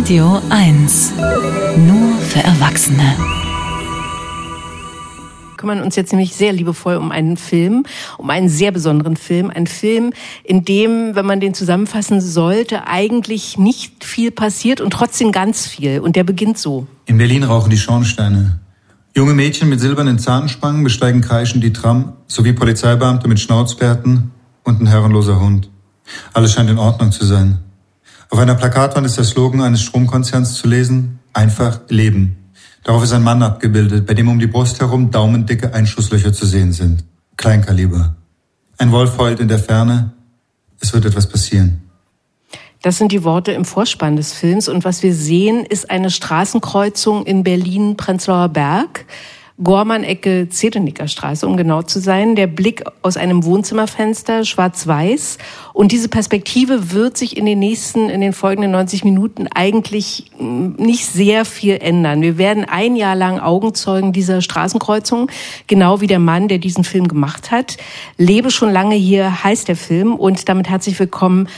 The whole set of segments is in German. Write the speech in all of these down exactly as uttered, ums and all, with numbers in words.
Radio eins. Nur für Erwachsene. Wir kümmern uns jetzt nämlich sehr liebevoll um einen Film, um einen sehr besonderen Film. Ein Film, in dem, wenn man den zusammenfassen sollte, eigentlich nicht viel passiert und trotzdem ganz viel. Und der beginnt so. In Berlin rauchen die Schornsteine. Junge Mädchen mit silbernen Zahnspangen besteigen kreischend die Tram, sowie Polizeibeamte mit Schnauzbärten und ein herrenloser Hund. Alles scheint in Ordnung zu sein. Auf einer Plakatwand ist der Slogan eines Stromkonzerns zu lesen: Einfach leben. Darauf ist ein Mann abgebildet, bei dem um die Brust herum daumendicke Einschusslöcher zu sehen sind. Kleinkaliber. Ein Wolf heult in der Ferne. Es wird etwas passieren. Das sind die Worte im Vorspann des Films. Und was wir sehen, ist eine Straßenkreuzung in Berlin-Prenzlauer Berg. Gormann-Ecke Zedenicker Straße, um genau zu sein. Der Blick aus einem Wohnzimmerfenster, schwarz-weiß. Und diese Perspektive wird sich in den nächsten, in den folgenden neunzig Minuten eigentlich nicht sehr viel ändern. Wir werden ein Jahr lang Augenzeugen dieser Straßenkreuzung, genau wie der Mann, der diesen Film gemacht hat. Lebe schon lange hier heißt der Film. Und damit herzlich willkommen,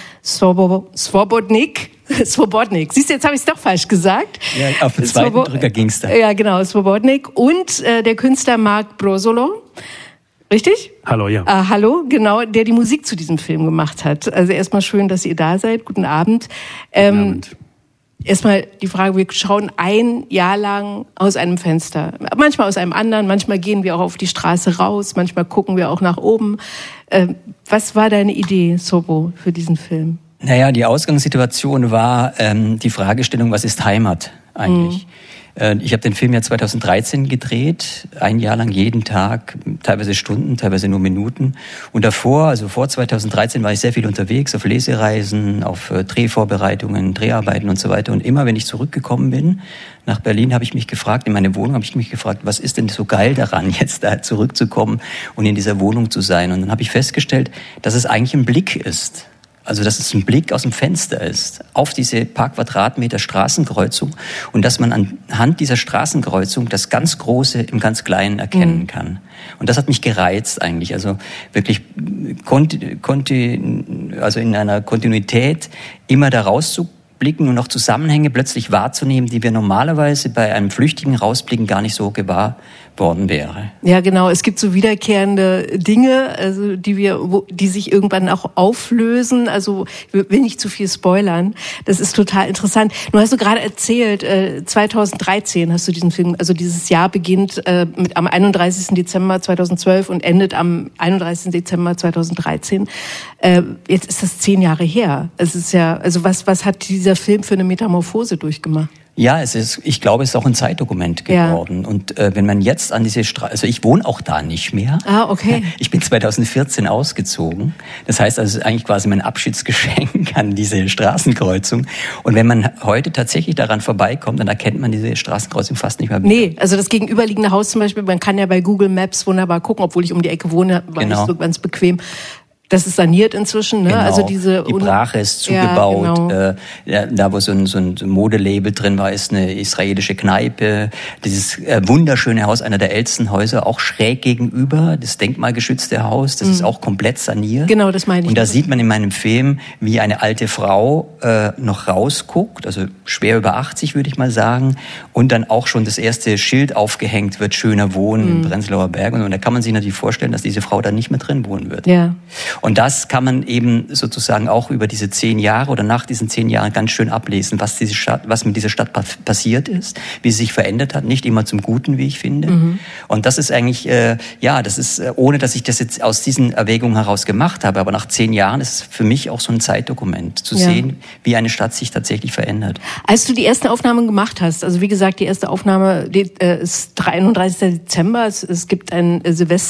Swobodnik. Swobodnik. Siehst du, jetzt habe ich es doch falsch gesagt. Ja, auf den zweiten Swobo- Drücker ging es da. Ja, genau, Swobodnik. Und äh, der Künstler Mark Brosolo. Richtig? Hallo, ja. Ah, hallo, genau, der die Musik zu diesem Film gemacht hat. Also erstmal schön, dass ihr da seid. Guten Abend. Ähm, Guten Abend. Erstmal die Frage, wir schauen ein Jahr lang aus einem Fenster. Manchmal aus einem anderen, manchmal gehen wir auch auf die Straße raus, manchmal gucken wir auch nach oben. Äh, was war deine Idee, Sobo, für diesen Film? Naja, die Ausgangssituation war ähm, die Fragestellung, was ist Heimat eigentlich? Mhm. Äh, ich habe den Film ja zweitausenddreizehn gedreht, ein Jahr lang jeden Tag, teilweise Stunden, teilweise nur Minuten. Und davor, also vor zweitausenddreizehn, war ich sehr viel unterwegs, auf Lesereisen, auf äh, Drehvorbereitungen, Dreharbeiten und so weiter. Und immer, wenn ich zurückgekommen bin nach Berlin, habe ich mich gefragt, in meine Wohnung habe ich mich gefragt, was ist denn so geil daran, jetzt da zurückzukommen und in dieser Wohnung zu sein? Und dann habe ich festgestellt, dass es eigentlich ein Blick ist. Also, dass es ein Blick aus dem Fenster ist, auf diese paar Quadratmeter Straßenkreuzung und dass man anhand dieser Straßenkreuzung das ganz Große im ganz Kleinen erkennen mhm. kann. Und das hat mich gereizt eigentlich, also wirklich konti- konti- also in einer Kontinuität immer da rauszublicken und auch Zusammenhänge plötzlich wahrzunehmen, die wir normalerweise bei einem flüchtigen Rausblicken gar nicht so gewahr worden wäre. Ja, genau. Es gibt so wiederkehrende Dinge, also die wir, wo, die sich irgendwann auch auflösen. Also ich will nicht zu viel spoilern. Das ist total interessant. Du hast du gerade erzählt, äh, zweitausenddreizehn hast du diesen Film, also dieses Jahr beginnt äh, mit am einunddreißigsten Dezember zweitausendzwölf und endet am einunddreißigsten Dezember zweitausenddreizehn. Äh, jetzt ist das zehn Jahre her. Es ist ja, also was was hat dieser Film für eine Metamorphose durchgemacht? Ja, es ist, ich glaube, es ist auch ein Zeitdokument geworden. Ja. Und äh, wenn man jetzt an diese Straße, also ich wohne auch da nicht mehr. Ah, okay. Ich bin zweitausendvierzehn ausgezogen. Das heißt, also es ist eigentlich quasi mein Abschiedsgeschenk an diese Straßenkreuzung. Und wenn man heute tatsächlich daran vorbeikommt, dann erkennt man diese Straßenkreuzung fast nicht mehr wieder. Nee, also das gegenüberliegende Haus zum Beispiel, man kann ja bei Google Maps wunderbar gucken, obwohl ich um die Ecke wohne, war genau. Ich so ganz bequem. Das ist saniert inzwischen, ne? Genau. Also diese die Brache ist zugebaut. Ja, genau. äh, da, wo so ein, so ein Modelabel drin war, ist eine israelische Kneipe. Dieses äh, wunderschöne Haus, einer der ältesten Häuser, auch schräg gegenüber, das denkmalgeschützte Haus, das mhm. ist auch komplett saniert. Genau, das meine ich. Und da sieht man in meinem Film, wie eine alte Frau äh, noch rausguckt, also schwer über achtzig, würde ich mal sagen, und dann auch schon das erste Schild aufgehängt wird, schöner Wohnen mhm. im Prenzlauer Berg. Und da kann man sich natürlich vorstellen, dass diese Frau da nicht mehr drin wohnen wird. Ja. Und das kann man eben sozusagen auch über diese zehn Jahre oder nach diesen zehn Jahren ganz schön ablesen, was diese Stadt, was mit dieser Stadt passiert ist, wie sie sich verändert hat, nicht immer zum Guten, wie ich finde. Mhm. Und das ist eigentlich, äh, ja, das ist, ohne dass ich das jetzt aus diesen Erwägungen heraus gemacht habe, aber nach zehn Jahren ist es für mich auch so ein Zeitdokument, zu ja. sehen, wie eine Stadt sich tatsächlich verändert. Als du die erste Aufnahme gemacht hast, also wie gesagt, die erste Aufnahme die, äh, ist einunddreißigsten Dezember, es, es gibt ein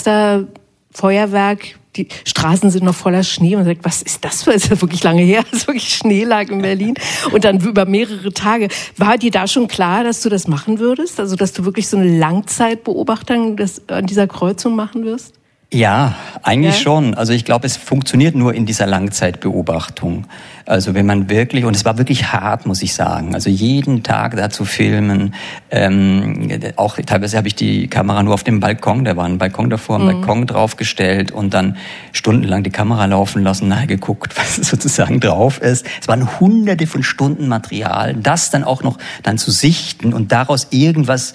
Silvesterfeuerwerk, die Straßen sind noch voller Schnee. Man sagt, was ist das für, ist ja wirklich lange her, dass wirklich Schnee lag in Berlin. Und dann über mehrere Tage. War dir da schon klar, dass du das machen würdest? Also, dass du wirklich so eine Langzeitbeobachtung des, an dieser Kreuzung machen wirst? Ja, eigentlich Ja? schon. Also ich glaube, es funktioniert nur in dieser Langzeitbeobachtung. Also wenn man wirklich, und es war wirklich hart, muss ich sagen, also jeden Tag da zu filmen, ähm, auch teilweise habe ich die Kamera nur auf dem Balkon, da war ein Balkon davor, ein mhm. Balkon draufgestellt und dann stundenlang die Kamera laufen lassen, nachher geguckt, was sozusagen drauf ist. Es waren hunderte von Stunden Material, das dann auch noch dann zu sichten und daraus irgendwas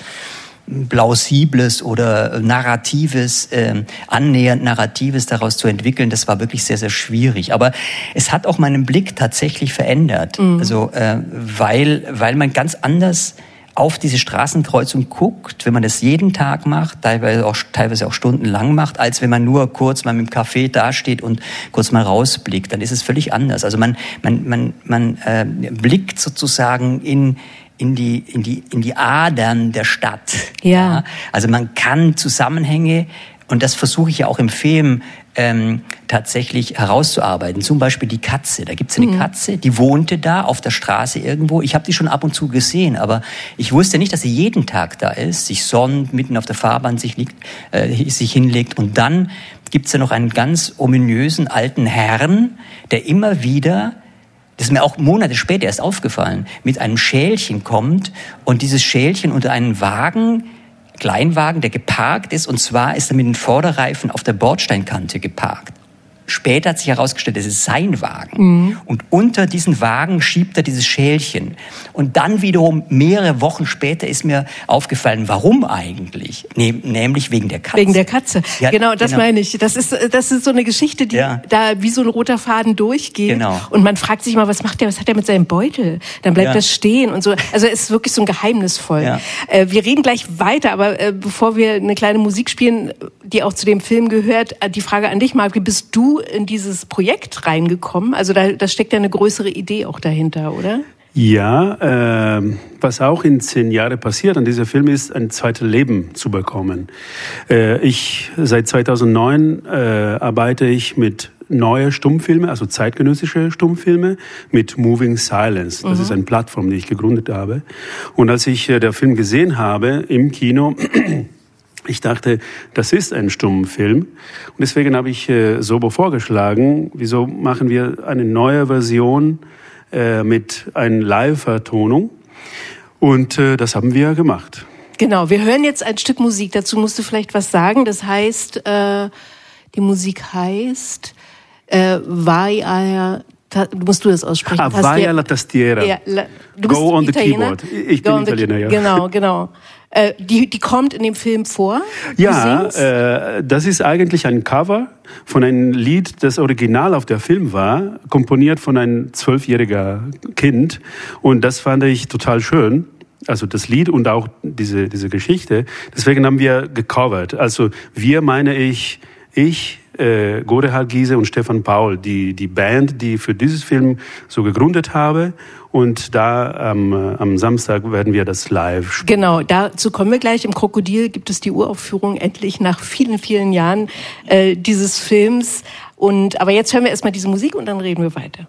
Plausibles oder Narratives, äh, annähernd Narratives daraus zu entwickeln, das war wirklich sehr, sehr schwierig. Aber es hat auch meinen Blick tatsächlich verändert. Mhm. Also, äh, weil, weil man ganz anders auf diese Straßenkreuzung guckt, wenn man das jeden Tag macht, teilweise auch, teilweise auch stundenlang macht, als wenn man nur kurz mal mit dem Café dasteht und kurz mal rausblickt. Dann ist es völlig anders. Also man, man, man, man äh, blickt sozusagen in in die, in die, in die Adern der Stadt. Ja. ja. Also man kann Zusammenhänge, und das versuche ich ja auch im Film, ähm, tatsächlich herauszuarbeiten. Zum Beispiel die Katze. Da gibt's eine mhm. Katze, die wohnte da auf der Straße irgendwo. Ich habe die schon ab und zu gesehen, aber ich wusste nicht, dass sie jeden Tag da ist, sich sonnt, mitten auf der Fahrbahn sich, liegt, äh, sich hinlegt. Und dann gibt's ja noch einen ganz ominösen alten Herrn, der immer wieder, das ist mir auch Monate später erst aufgefallen, mit einem Schälchen kommt und dieses Schälchen unter einen Wagen, Kleinwagen, der geparkt ist, und zwar ist er mit den Vorderreifen auf der Bordsteinkante geparkt. Später hat sich herausgestellt, das ist sein Wagen. Mhm. Und unter diesen Wagen schiebt er dieses Schälchen. Und dann wiederum mehrere Wochen später ist mir aufgefallen, warum eigentlich? Ne- nämlich wegen der Katze. Wegen der Katze. Ja, genau, das genau. meine ich. Das ist, das ist so eine Geschichte, die ja. da wie so ein roter Faden durchgeht. Genau. Und man fragt sich mal, was macht der, was hat er mit seinem Beutel? Dann bleibt Ja. das stehen und so. Also es ist wirklich so ein geheimnisvoll. Ja. Äh, wir reden gleich weiter, aber äh, bevor wir eine kleine Musik spielen, die auch zu dem Film gehört, äh, die Frage an dich, Marc, wie bist du in dieses Projekt reingekommen? Also da, da steckt ja eine größere Idee auch dahinter, oder? Ja, äh, was auch in zehn Jahren passiert an diesem Film ist, ein zweites Leben zu bekommen. Äh, ich seit zweitausendneun äh, arbeite ich mit neue Stummfilme, also zeitgenössische Stummfilme mit Moving Silence. Das mhm. ist eine Plattform, die ich gegründet habe. Und als ich äh, den Film gesehen habe im Kino, ich dachte, das ist ein Stummfilm. Und deswegen habe ich äh, Sobo vorgeschlagen, wieso machen wir eine neue Version äh, mit einer Live-Vertonung. Und äh, das haben wir gemacht. Genau, wir hören jetzt ein Stück Musik. Dazu musst du vielleicht was sagen. Das heißt, äh, die Musik heißt äh, Vaya... Musst du das aussprechen? Ah, Vaya la tastiera. Ja, la, du bist Go on Italiener? the keyboard. Ich bin Italiener, ja. Genau, genau. Äh, die, die kommt in dem Film vor? Ja, äh, das ist eigentlich ein Cover von einem Lied, das original auf der Film war, komponiert von einem zwölfjährigen Kind. Und das fand ich total schön. Also das Lied und auch diese, diese Geschichte. Deswegen haben wir gecovert. Also wir, meine ich, ich, äh, Godehard Giese und Stefan Paul, die, die Band, die für dieses Film so gegründet habe. Und da ähm, am Samstag werden wir das live spielen. Genau, dazu kommen wir gleich. Im Krokodil gibt es die Uraufführung endlich nach vielen, vielen Jahren äh, dieses Films. Und, aber jetzt hören wir erstmal diese Musik und dann reden wir weiter.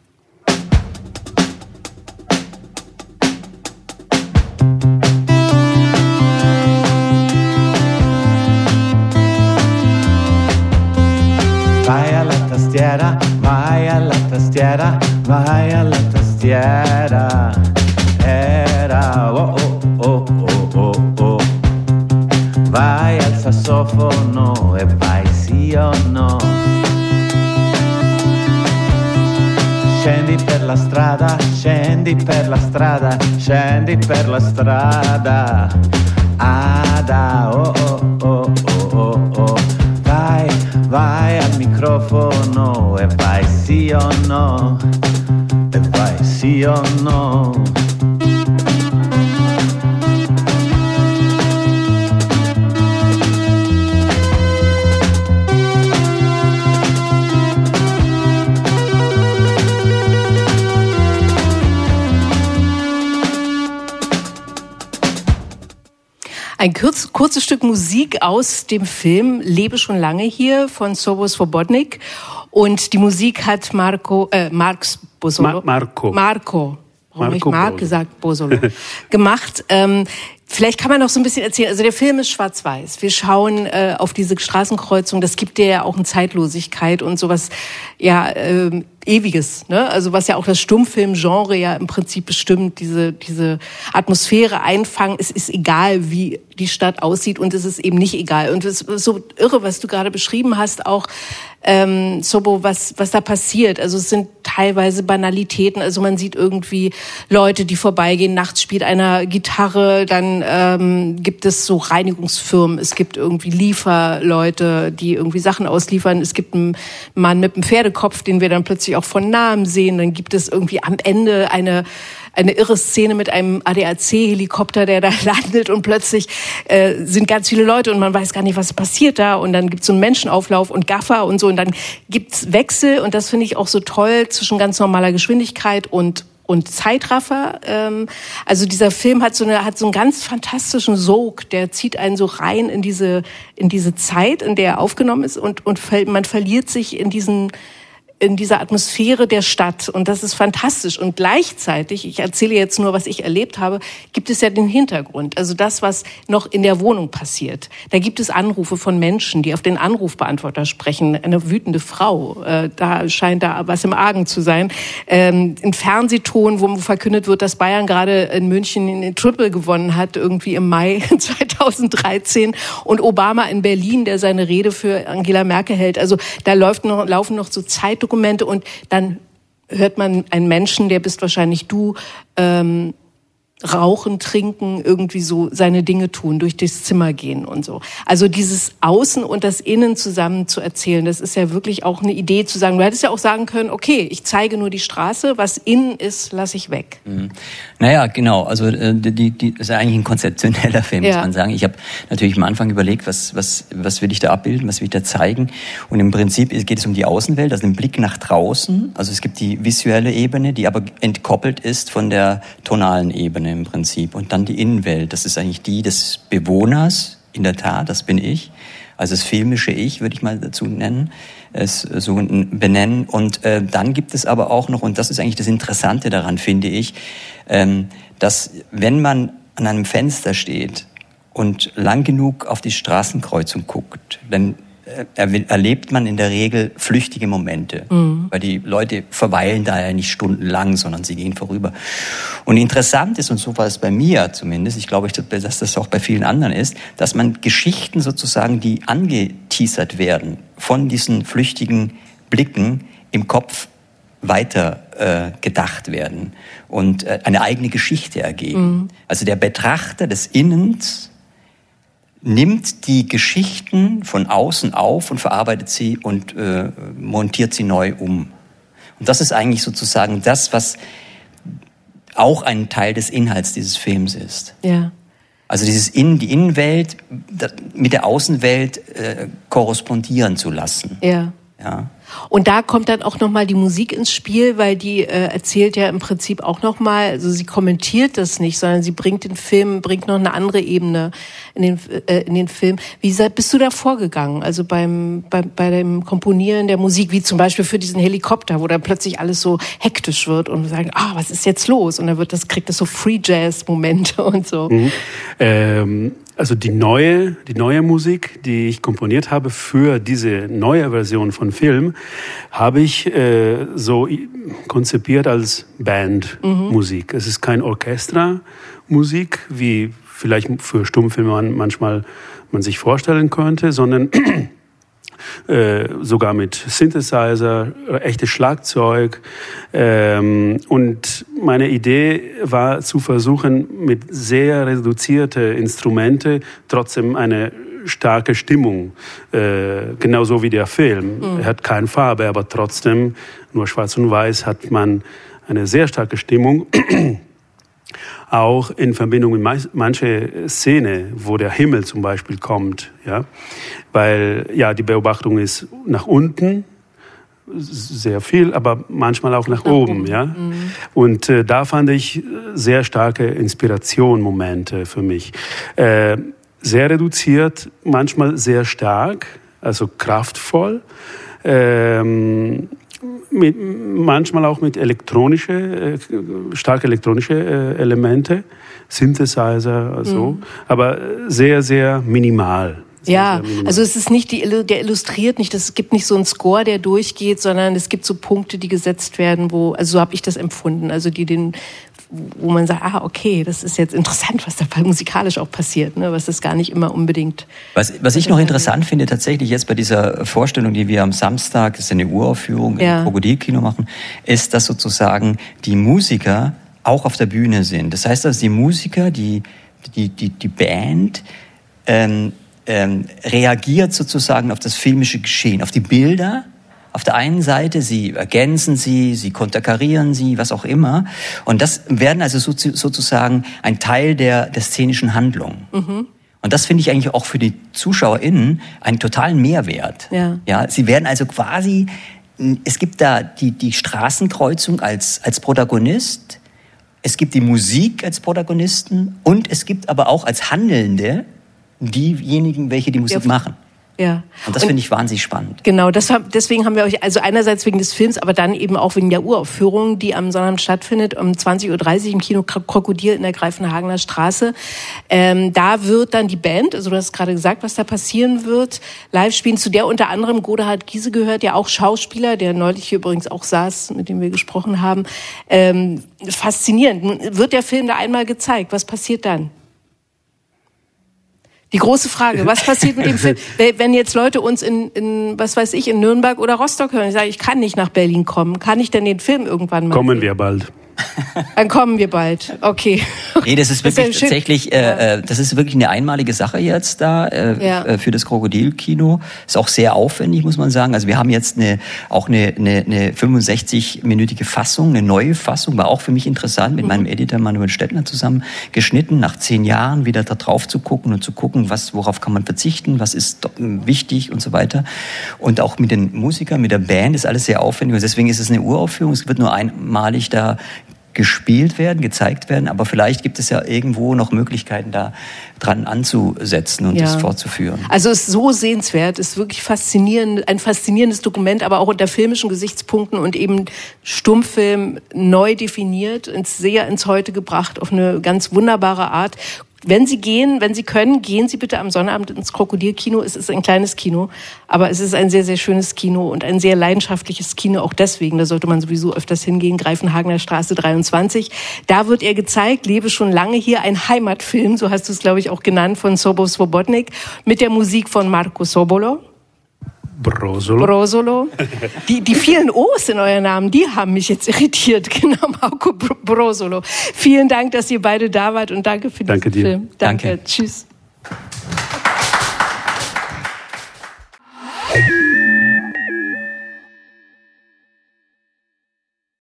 Vai alla tastiera, vai alla tastiera, vai alla tastiera. Era, oh oh oh oh oh oh. Vai al sassofono e vai sì o no. Scendi per la strada, scendi per la strada, scendi per la strada. Ada, oh oh oh oh oh oh. Vai, vai al microfono e vai sì o no, e vai sì o no. Ein kurz, kurzes Stück Musik aus dem Film Lebe schon lange hier von Sobo Svobodnik. Und die Musik hat Marco, äh, Marx Bosolo. Ma- Marco. Marco. Warum habe ich Marco Marc Bosolo. gesagt? Bosolo. gemacht. Ähm, Vielleicht kann man noch so ein bisschen erzählen. Also der Film ist schwarz-weiß. Wir schauen äh, auf diese Straßenkreuzung. Das gibt dir ja auch eine Zeitlosigkeit und sowas, ja, äh, Ewiges, ne? Also was ja auch das Stummfilm-Genre ja im Prinzip bestimmt, diese diese Atmosphäre einfangen. Es ist egal, wie die Stadt aussieht, und es ist eben nicht egal. Und es ist so irre, was du gerade beschrieben hast, auch ähm, Sobo, was was da passiert. Also es sind teilweise Banalitäten. Also man sieht irgendwie Leute, die vorbeigehen. Nachts spielt einer Gitarre. Dann ähm, gibt es so Reinigungsfirmen. Es gibt irgendwie Lieferleute, die irgendwie Sachen ausliefern. Es gibt einen Mann mit einem Pferdekopf, den wir dann plötzlich auch von Namen sehen. Dann gibt es irgendwie am Ende eine eine irre Szene mit einem A D A C-Helikopter, der da landet, und plötzlich äh, sind ganz viele Leute und man weiß gar nicht, was passiert da, und dann gibt's so einen Menschenauflauf und Gaffer und so, und dann gibt's Wechsel, und das finde ich auch so toll, zwischen ganz normaler Geschwindigkeit und und Zeitraffer. Ähm, also dieser Film hat so eine hat so einen ganz fantastischen Sog, der zieht einen so rein in diese in diese Zeit, in der er aufgenommen ist, und und man verliert sich in diesen in dieser Atmosphäre der Stadt, und das ist fantastisch. Und gleichzeitig, ich erzähle jetzt nur, was ich erlebt habe, gibt es ja den Hintergrund, also das, was noch in der Wohnung passiert. Da gibt es Anrufe von Menschen, die auf den Anrufbeantworter sprechen, eine wütende Frau, äh, da scheint da was im Argen zu sein. Ähm, ein Fernsehton, wo verkündet wird, dass Bayern gerade in München den Triple gewonnen hat, irgendwie im Mai zweitausenddreizehn, und Obama in Berlin, der seine Rede für Angela Merkel hält. Also da läuft noch, laufen noch so Zeitdokumente, und dann hört man einen Menschen, der bist wahrscheinlich du, ähm, rauchen, trinken, irgendwie so seine Dinge tun, durch das Zimmer gehen und so. Also dieses Außen und das Innen zusammen zu erzählen, das ist ja wirklich auch eine Idee zu sagen. Du hättest ja auch sagen können, okay, ich zeige nur die Straße, was innen ist, lasse ich weg. Mhm. Naja, genau. Also die, die das ist ja eigentlich ein konzeptioneller Film, ja, muss man sagen. Ich habe natürlich am Anfang überlegt, was, was, was will ich da abbilden, was will ich da zeigen. Und im Prinzip geht es um die Außenwelt, also den Blick nach draußen. Also es gibt die visuelle Ebene, die aber entkoppelt ist von der tonalen Ebene im Prinzip. Und dann die Innenwelt, das ist eigentlich die des Bewohners, in der Tat, das bin ich. Also das filmische Ich, würde ich mal dazu nennen, es so benennen. Und äh, dann gibt es aber auch noch, und das ist eigentlich das Interessante daran, finde ich, ähm, dass wenn man an einem Fenster steht und lang genug auf die Straßenkreuzung guckt, dann erlebt man in der Regel flüchtige Momente, mhm. weil die Leute verweilen da ja nicht stundenlang, sondern sie gehen vorüber. Und interessant ist, und so war es bei mir zumindest, ich glaube, dass das auch bei vielen anderen ist, dass man Geschichten sozusagen, die angeteasert werden, von diesen flüchtigen Blicken im Kopf weiter äh, gedacht werden und äh, eine eigene Geschichte ergeben. Mhm. Also der Betrachter des Innens nimmt die Geschichten von außen auf und verarbeitet sie und äh, montiert sie neu um. Und das ist eigentlich sozusagen das, was auch ein Teil des Inhalts dieses Films ist. Ja. Also dieses Innen, die Innenwelt mit der Außenwelt äh, korrespondieren zu lassen. Ja. Ja. Und da kommt dann auch nochmal die Musik ins Spiel, weil die äh, erzählt ja im Prinzip auch nochmal, also sie kommentiert das nicht, sondern sie bringt den Film, bringt noch eine andere Ebene in den, äh, in den Film. Wie bist du da vorgegangen? Also beim, bei, bei dem Komponieren der Musik, wie zum Beispiel für diesen Helikopter, wo dann plötzlich alles so hektisch wird und wir sagen, ah, was ist jetzt los? Und dann wird das, kriegt das so Free-Jazz-Momente und so. Mhm. Ähm Also die neue, die neue Musik, die ich komponiert habe für diese neue Version von Film, habe ich äh, so konzipiert als Bandmusik. Mhm. Es ist kein Orchestramusik, wie vielleicht für Stummfilme man manchmal man sich vorstellen könnte, sondern Äh, sogar mit Synthesizer, echtes Schlagzeug. Ähm, und meine Idee war zu versuchen, mit sehr reduzierte Instrumente trotzdem eine starke Stimmung, äh, genauso wie der Film. Mhm. Er hat keine Farbe, aber trotzdem, nur schwarz und weiß, hat man eine sehr starke Stimmung. Auch in Verbindung mit manche Szene, wo der Himmel zum Beispiel kommt, ja, weil ja die Beobachtung ist nach unten sehr viel, aber manchmal auch nach, nach oben, oben, ja. Mhm. Und äh, da fand ich sehr starke Inspirationmomente für mich, äh, sehr reduziert, manchmal sehr stark, also kraftvoll. Ähm, mit, manchmal auch mit elektronische, äh, stark elektronische äh, Elemente, Synthesizer, so, mhm. aber sehr, sehr minimal. Sehr, ja, sehr minimal. Also es ist nicht die, der illustriert nicht, es gibt nicht so einen Score, der durchgeht, sondern es gibt so Punkte, die gesetzt werden, wo, also so habe ich das empfunden, also die den, wo man sagt, ah, okay, das ist jetzt interessant, was da musikalisch auch passiert, ne, was das gar nicht immer unbedingt. Was, was ich noch interessant finde, tatsächlich jetzt bei dieser Vorstellung, die wir am Samstag, das ist eine Uraufführung ja. im Krokodilkino machen, ist, dass sozusagen die Musiker auch auf der Bühne sind. Das heißt, dass die Musiker, die, die, die, die Band, ähm, ähm, reagiert sozusagen auf das filmische Geschehen, auf die Bilder. Auf der einen Seite, sie ergänzen sie, sie konterkarieren sie, was auch immer. Und das werden also so, sozusagen ein Teil der, der szenischen Handlung. Mhm. Und das finde ich eigentlich auch für die ZuschauerInnen einen totalen Mehrwert. Ja. Ja, sie werden also quasi, es gibt da die, die Straßenkreuzung als, als Protagonist, es gibt die Musik als Protagonisten und es gibt aber auch als Handelnde diejenigen, welche die Musik ja. machen. Ja. Und das finde ich wahnsinnig spannend. Genau, das, deswegen haben wir euch, also einerseits wegen des Films, aber dann eben auch wegen der Uraufführung, die am Sonnabend stattfindet, um zwanzig Uhr dreißig im Kino Krokodil in der Greifenhagener Straße. Ähm, da wird dann die Band, also du hast gerade gesagt, was da passieren wird, live spielen, zu der unter anderem Godehard Giese gehört, ja auch Schauspieler, der neulich hier übrigens auch saß, mit dem wir gesprochen haben. Ähm, faszinierend. Wird der Film da einmal gezeigt? Was passiert dann? Die große Frage, was passiert mit dem Film, wenn jetzt Leute uns in, in, was weiß ich, in Nürnberg oder Rostock hören, ich sage, ich kann nicht nach Berlin kommen, kann ich denn den Film irgendwann mal Kommen sehen? wir bald. Dann kommen wir bald, okay. Nee, das ist wirklich das ist tatsächlich, äh, das ist wirklich eine einmalige Sache jetzt da äh, ja. für das Krokodilkino. Ist auch sehr aufwendig, muss man sagen. Also wir haben jetzt eine, auch eine, eine, eine fünfundsechzig-minütige Fassung, eine neue Fassung, war auch für mich interessant, mit mhm. meinem Editor Manuel Stettner zusammen geschnitten, nach zehn Jahren wieder da drauf zu gucken und zu gucken, was, worauf kann man verzichten, was ist wichtig und so weiter. Und auch mit den Musikern, mit der Band ist alles sehr aufwendig und deswegen ist es eine Uraufführung. Es wird nur einmalig da gespielt werden, gezeigt werden, aber vielleicht gibt es ja irgendwo noch Möglichkeiten, da dran anzusetzen und ja. das fortzuführen. Also es ist so sehenswert, es ist wirklich faszinierend, ein faszinierendes Dokument, aber auch unter filmischen Gesichtspunkten und eben Stummfilm neu definiert, ins, sehr ins Heute gebracht, auf eine ganz wunderbare Art. Wenn Sie gehen, wenn Sie können, gehen Sie bitte am Sonnabend ins Krokodilkino. Es ist ein kleines Kino, aber es ist ein sehr, sehr schönes Kino und ein sehr leidenschaftliches Kino. Auch deswegen, da sollte man sowieso öfters hingehen. Greifenhagener Straße dreiundzwanzig. Da wird er gezeigt, lebe schon lange hier, ein Heimatfilm, so hast du es, glaube ich, auch genannt, von Sobo Swobodnik, mit der Musik von Marco Sobolo. Brosolo. Brosolo. Die, die vielen O's in euren Namen, die haben mich jetzt irritiert. Genau, Marco Brosolo. Vielen Dank, dass ihr beide da wart und danke für diesen danke dir. Film. Danke. Danke. Tschüss.